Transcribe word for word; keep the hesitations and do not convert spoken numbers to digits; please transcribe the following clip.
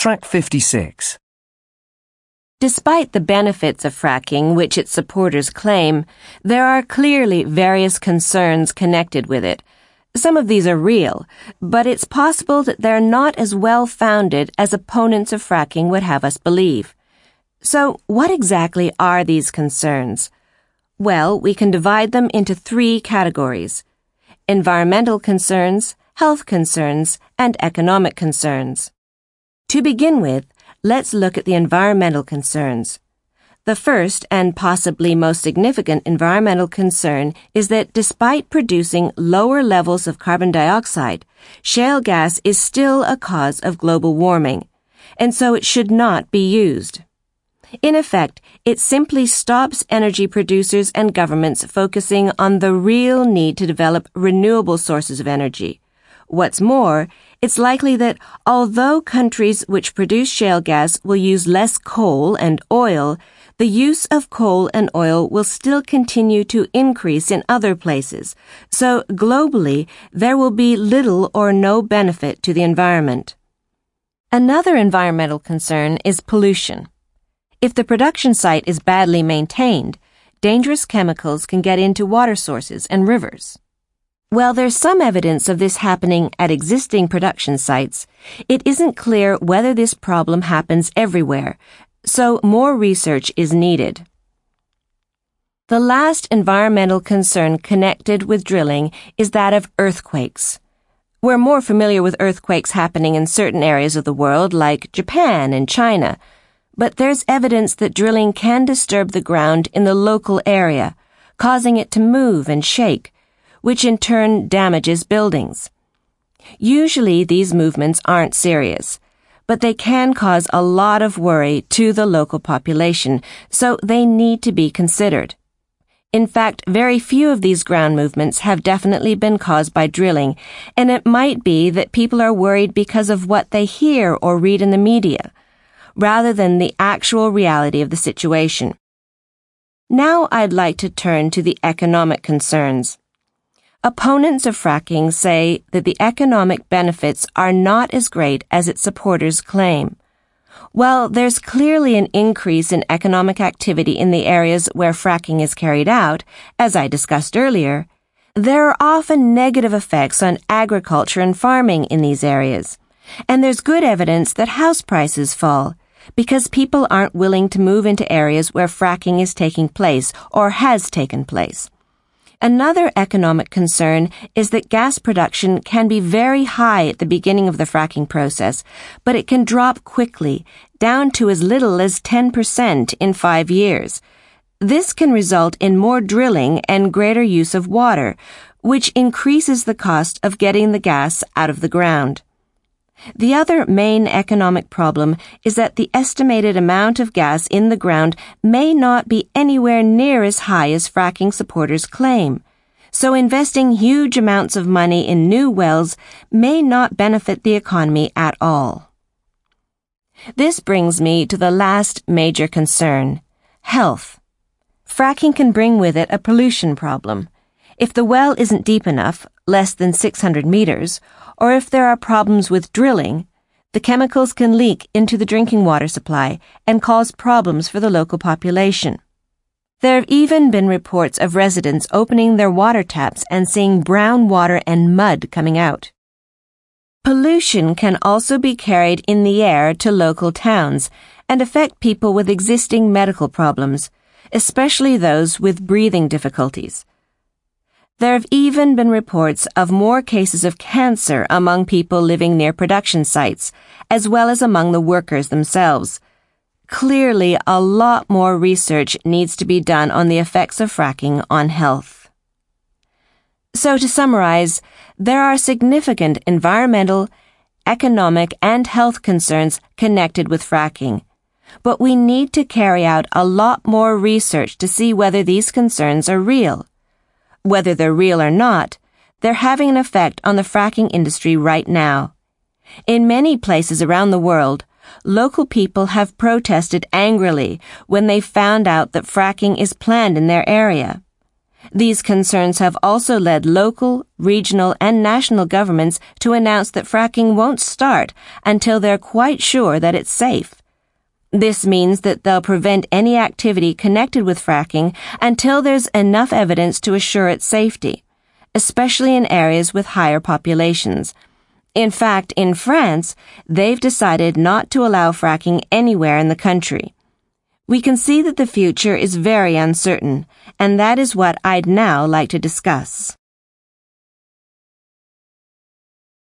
Track fifty-six. Despite the benefits of fracking, which its supporters claim, there are clearly various concerns connected with it. Some of these are real, but it's possible that they're not as well-founded as opponents of fracking would have us believe. So, what exactly are these concerns? Well, we can divide them into three categories: environmental concerns, health concerns, and economic concerns. To begin with, let's look at the environmental concerns. The first and possibly most significant environmental concern is that despite producing lower levels of carbon dioxide, shale gas is still a cause of global warming, and so it should not be used. In effect, it simply stops energy producers and governments focusing on the real need to develop renewable sources of energy. What's more, it's likely that although countries which produce shale gas will use less coal and oil, the use of coal and oil will still continue to increase in other places, so globally there will be little or no benefit to the environment. Another environmental concern is pollution. If the production site is badly maintained, dangerous chemicals can get into water sources and rivers. While there's some evidence of this happening at existing production sites, it isn't clear whether this problem happens everywhere, so more research is needed. The last environmental concern connected with drilling is that of earthquakes. We're more familiar with earthquakes happening in certain areas of the world like Japan and China, but there's evidence that drilling can disturb the ground in the local area, causing it to move and shake, which in turn damages buildings. Usually these movements aren't serious, but they can cause a lot of worry to the local population, so they need to be considered. In fact, very few of these ground movements have definitely been caused by drilling, and it might be that people are worried because of what they hear or read in the media, rather than the actual reality of the situation. Now I'd like to turn to the economic concerns. Opponents of fracking say that the economic benefits are not as great as its supporters claim. While there's clearly an increase in economic activity in the areas where fracking is carried out, as I discussed earlier, there are often negative effects on agriculture and farming in these areas. And there's good evidence that house prices fall because people aren't willing to move into areas where fracking is taking place or has taken place. Another economic concern is that gas production can be very high at the beginning of the fracking process, but it can drop quickly, down to as little as ten percent in five years. This can result in more drilling and greater use of water, which increases the cost of getting the gas out of the ground. The other main economic problem is that the estimated amount of gas in the ground may not be anywhere near as high as fracking supporters claim, so investing huge amounts of money in new wells may not benefit the economy at all. This brings me to the last major concern: health. Fracking can bring with it a pollution problem. If the well isn't deep enough, less than six hundred meters, or if there are problems with drilling, the chemicals can leak into the drinking water supply and cause problems for the local population. There have even been reports of residents opening their water taps and seeing brown water and mud coming out. Pollution can also be carried in the air to local towns and affect people with existing medical problems, especially those with breathing difficulties. There have even been reports of more cases of cancer among people living near production sites, as well as among the workers themselves. Clearly, a lot more research needs to be done on the effects of fracking on health. So to summarize, there are significant environmental, economic, and health concerns connected with fracking, but we need to carry out a lot more research to see whether these concerns are real. Whether they're real or not, they're having an effect on the fracking industry right now. In many places around the world, local people have protested angrily when they found out that fracking is planned in their area. These concerns have also led local, regional, and national governments to announce that fracking won't start until they're quite sure that it's safe. This means that they'll prevent any activity connected with fracking until there's enough evidence to assure its safety, especially in areas with higher populations. In fact, in France, they've decided not to allow fracking anywhere in the country. We can see that the future is very uncertain, and that is what I'd now like to discuss.